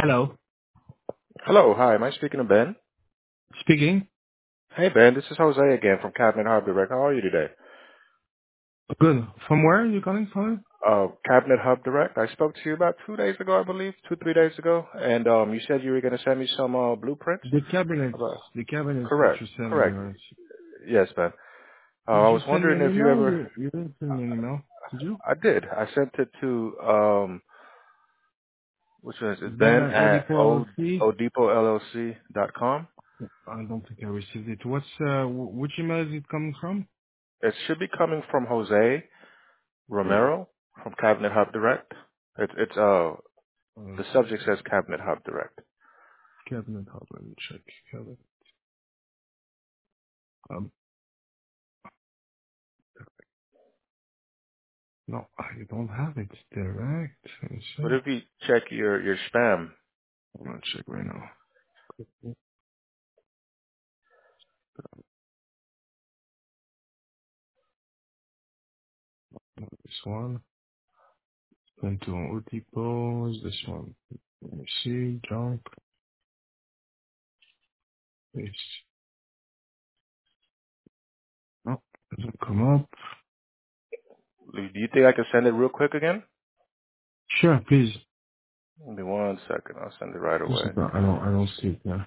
Hello. Hello, hi. Am I speaking to Ben? Speaking. Hey, Ben. This is Jose again from Cabinet Hub Direct. How are you today? Good. From where are you calling from? Cabinet Hub Direct. I spoke to you about 2 days ago, I believe, 3 days ago, and you said you were going to send me some blueprints. The cabinets. About The cabinets that correct, you sent me. correct. Right? Yes, Ben. Did I you was send me wondering an if you email? ever. You didn't send me an email. Did you? I did. I sent it to which one is it? Ben Ben at at Odipo LLC? odepolllc.com. I don't think I received it. What's which email is it coming from? It should be coming from Jose Romero from Cabinet Hub Direct. It's the subject says Cabinet Hub Direct. Cabinet hub. Let me check. Cabinet. Um, no, I don't have it direct. Let me What see. if you check your spam? I'm gonna check right now. This one. Into Odipo. Is this one? Let me see. Junk. Paste. No, doesn't come up. Do you think I can send it real quick again? Sure, please. Give me 1 second. I'll send it right Just away. I don't see it now.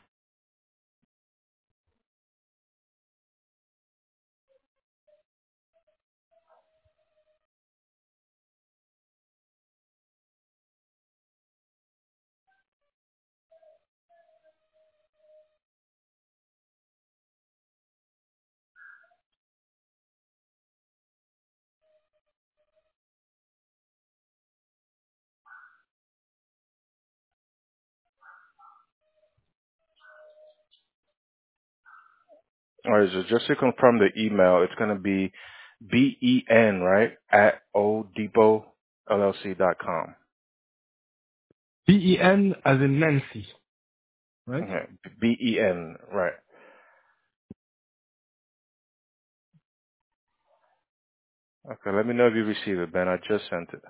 All right, so just to confirm the email, it's going to be BEN, right, at odepotllc.com. BEN as in Nancy, right? Okay, BEN, right. Okay, let me know if you receive it, Ben. I just sent it.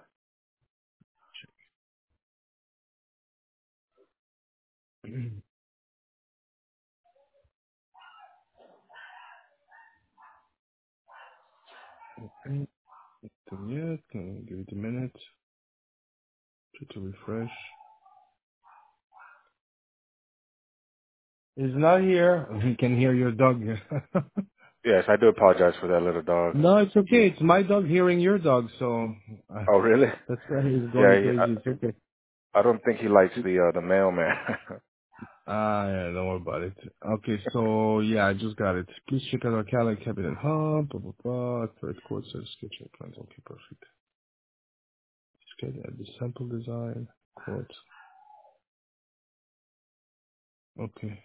Okay, done yet. Can give it a minute to refresh. It's not here. We can hear your dog. Yes, I do apologize for that little dog. No, it's okay. It's my dog hearing your dog, so Oh, really? that's why he's going Yeah, crazy. It's okay. I don't think he likes the mailman. Yeah, don't worry about it. Okay, so yeah, I just got it. Please check out our calendar, cabinet hub, blah blah blah. Third quote says sketching plans. Okay, perfect. Schedule the sample design quote. Okay.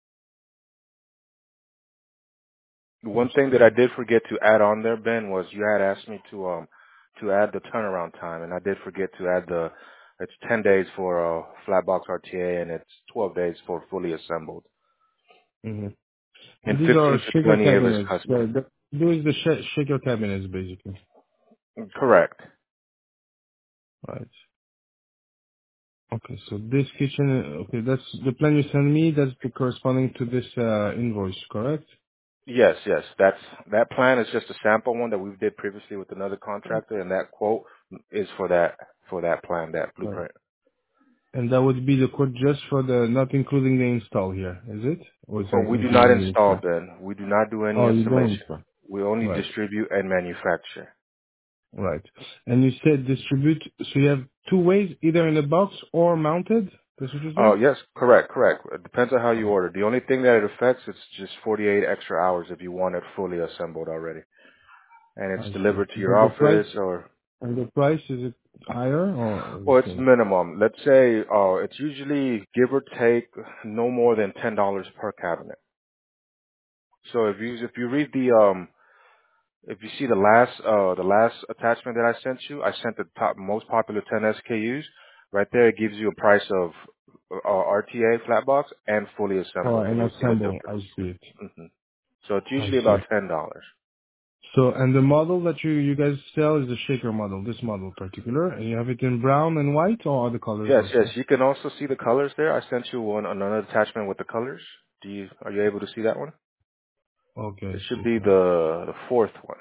One First thing that I quote. did forget to add on there, Ben, was you had asked me to add the turnaround time, and I did forget to add the it's 10 days for flat box RTA, and it's 12 days for fully assembled, Mm-hmm. and And these 15 are to shaker 20 if it's cabinets. custom. Those the shaker cabinets, basically. Correct. Right. Okay, so this kitchen, okay, that's the plan you send me, that's the corresponding to this invoice, correct? Yes, yes. That plan is just a sample one that we did previously with another contractor, and that quote is for that plan, that Right. blueprint. And that would be the quote just for the, not including the install here, is it? Or is Oh, it we do not including the install, install? Ben. We do not do any Oh, you don't installation. install. We only Right. distribute and manufacture. Right. And you said distribute, so you have two ways, either in a box or mounted? That's what you Oh, said? yes, correct, correct. It depends on how you Oh, order. The only thing that it affects is just 48 extra hours if you want it fully assembled already. And it's I see. delivered to your But the price, office or, and the price, is it higher or the well, it's same? minimum. Let's say, it's usually give or take no more than $10 per cabinet. So if you read if you see the last attachment that I sent you, I sent the top most popular 10 SKUs. Right there, it gives you a price of RTA flat box and fully Oh, assembled, and and you'll see the assemble. difference. I see it. So it's I usually see. about $10. So, and the model that you guys sell is the shaker model, this model particular, and you have it in brown and white or other colors Yes, yes. also? You can also see the colors there. I sent you another attachment with the colors. Are you able to see that one? Okay, It should shit be now. the fourth one.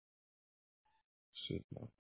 Shit now.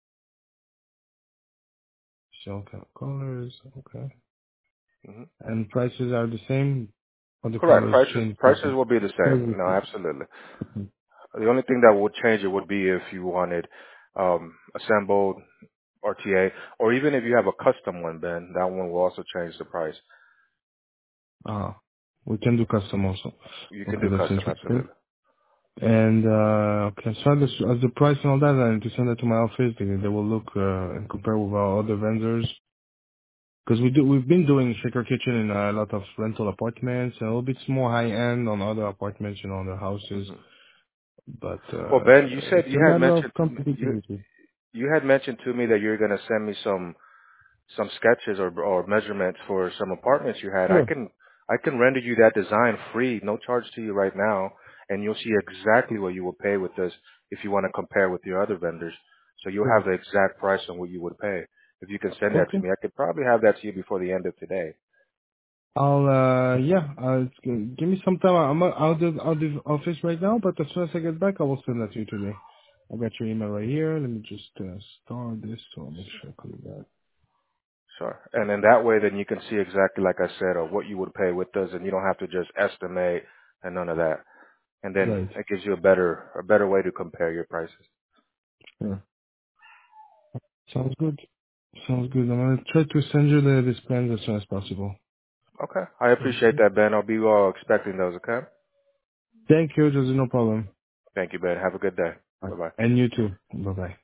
Shell kind of colors, okay. Hmm. And prices are the same, or the Correct. colors Prices change? prices will be the same. No, Prices. absolutely. The only thing that would change it would be if you wanted assembled RTA, or even if you have a custom one, Ben, that one will also change the price. Ah, we can do custom also. You can Okay, do that's custom, interesting. absolutely. And okay, so as the price and all that, I need to send it to my office. They will look and compare with our other vendors. Because we've been doing shaker kitchen in a lot of rental apartments, and a little bit more high end on other apartments, on the houses. Hmm. But Well, Ben, you said it's a matter of compatibility. you had mentioned to me that you're going to send me some sketches or measurements for some apartments you had. Sure, I can render you that design free, no charge to you right now, and you'll see exactly what you will pay with this if you want to compare with your other vendors. So you'll have sure. the exact price on what you would pay. If you can send that to Okay. me, I could probably have that to you before the end of today. I'll give me some time. I'm out the office right now, but as soon as I get back, I will send that to you today. I got your email right here. Let me just start this so I'll make sure I click that. Sure. And then that way, then you can see exactly, like I said, or what you would pay with us, and you don't have to just estimate and none of that. And then Right. it gives you a better way to compare your prices. Sure. Sounds good. Sounds good. I'm gonna try to send you this plan as soon as possible. Okay. I appreciate Okay. that, Ben. I'll be expecting those, okay? Thank you. There's no problem. Thank you, Ben. Have a good day. All right. Bye-bye. And you too. Bye bye.